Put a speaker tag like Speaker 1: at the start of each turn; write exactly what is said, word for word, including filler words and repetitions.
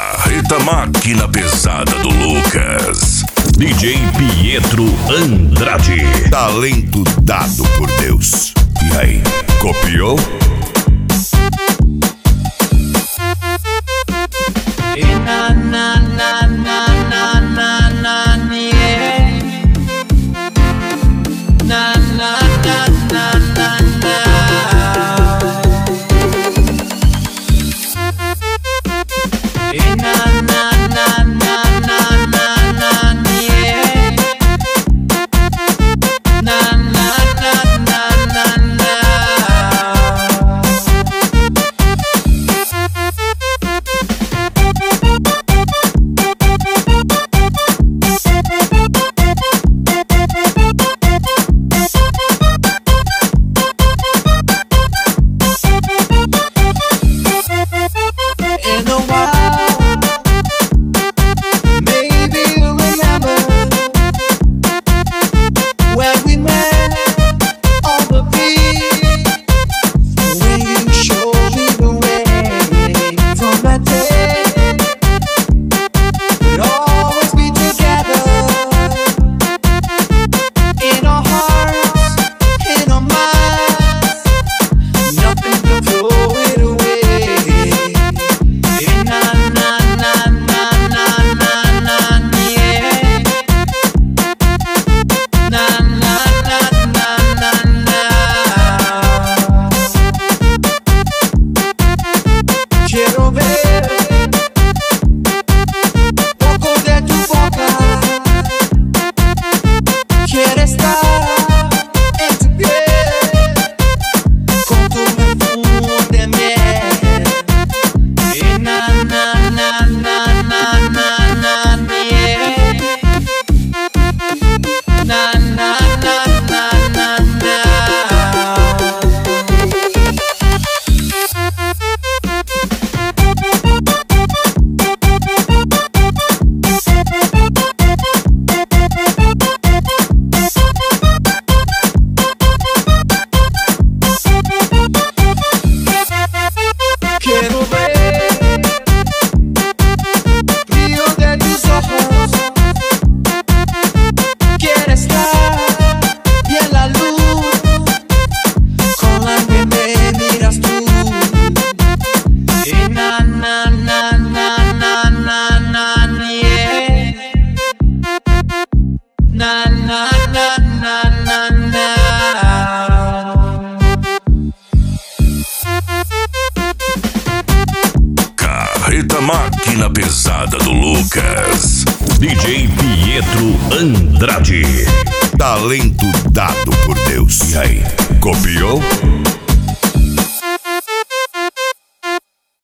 Speaker 1: Carreta Máquina Pesada do Lucas. D J Pietro Andrade. Talento dado por Deus. E aí, copiou?
Speaker 2: E na na na na na na na yeah. Na na na na na na. E na na na na na na na yeah. Na na na na na na.
Speaker 1: Carreta Máquina Pesada do Lucas. D J Pietro Andrade. Talento dado por Deus. E aí, copiou?